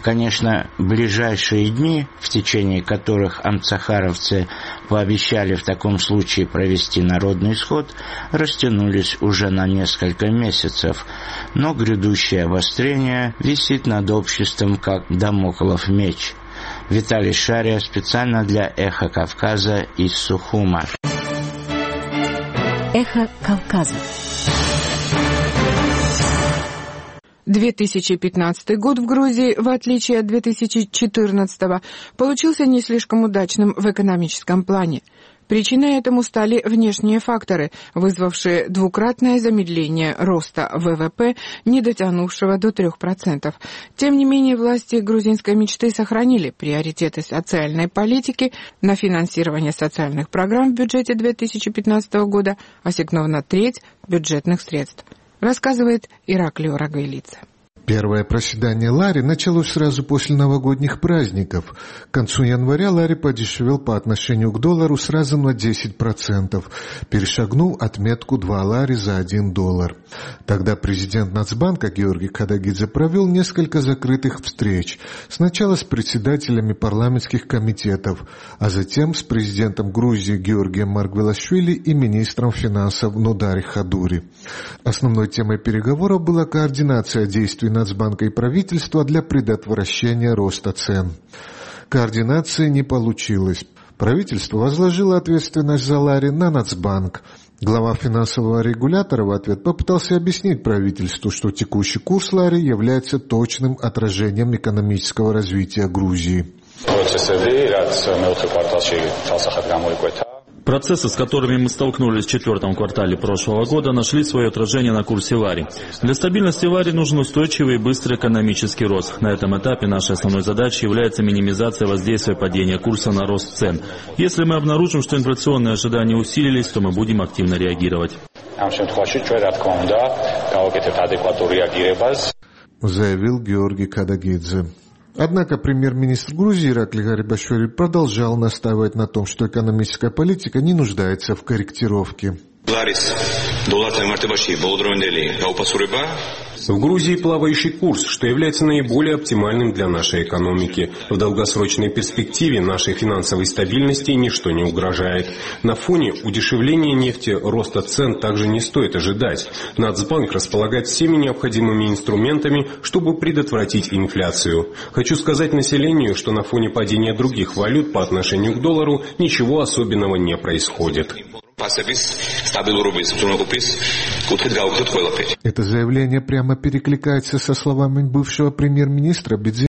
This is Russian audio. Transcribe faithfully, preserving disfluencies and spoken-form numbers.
Конечно, ближайшие дни, в течение которых амцахаровцы пообещали в таком случае провести народный сход, растянулись уже на несколько месяцев, но грядущее обострение висит над обществом как дамоклов меч. Виталий Шария специально для «Эхо Кавказа» из Сухума. «Эхо Кавказа». две тысячи пятнадцатый год в Грузии, в отличие от две тысячи четырнадцатого, получился не слишком удачным в экономическом плане. Причиной этому стали внешние факторы, вызвавшие двукратное замедление роста вэ вэ пэ, не дотянувшего до трех процентов. Тем не менее, власти грузинской мечты сохранили приоритеты социальной политики. На финансирование социальных программ в бюджете две тысячи пятнадцатого года ассигнована треть бюджетных средств, рассказывает Ираклио Рагвелидзе. Первое проседание лари началось сразу после новогодних праздников. К концу января лари подешевел по отношению к доллару сразу на десять процентов, перешагнув отметку два лари за один доллар. Тогда президент Нацбанка Георгий Кадагидзе провел несколько закрытых встреч. Сначала с председателями парламентских комитетов, а затем с президентом Грузии Георгием Маргвелашвили и министром финансов Нудари Хадури. Основной темой переговоров была координация действий Нацбанка и правительства для предотвращения роста цен. Координации не получилось. Правительство возложило ответственность за лари на Нацбанк. Глава финансового регулятора в ответ попытался объяснить правительству, что текущий курс лари является точным отражением экономического развития Грузии. Процессы, с которыми мы столкнулись в четвертом квартале прошлого года, нашли свое отражение на курсе лари. Для стабильности лари нужен устойчивый и быстрый экономический рост. На этом этапе нашей основной задачей является минимизация воздействия падения курса на рост цен. Если мы обнаружим, что инфляционные ожидания усилились, то мы будем активно реагировать. Заявил Георгий Кадагидзе. Однако премьер-министр Грузии Иракли Гарибашвили продолжал настаивать на том, что экономическая политика не нуждается в корректировке. В Грузии плавающий курс, что является наиболее оптимальным для нашей экономики. В долгосрочной перспективе нашей финансовой стабильности ничто не угрожает. На фоне удешевления нефти роста цен также не стоит ожидать. Нацбанк располагает всеми необходимыми инструментами, чтобы предотвратить инфляцию. Хочу сказать населению, что на фоне падения других валют по отношению к доллару ничего особенного не происходит. Это заявление прямо перекликается со словами бывшего премьер-министра Бидзе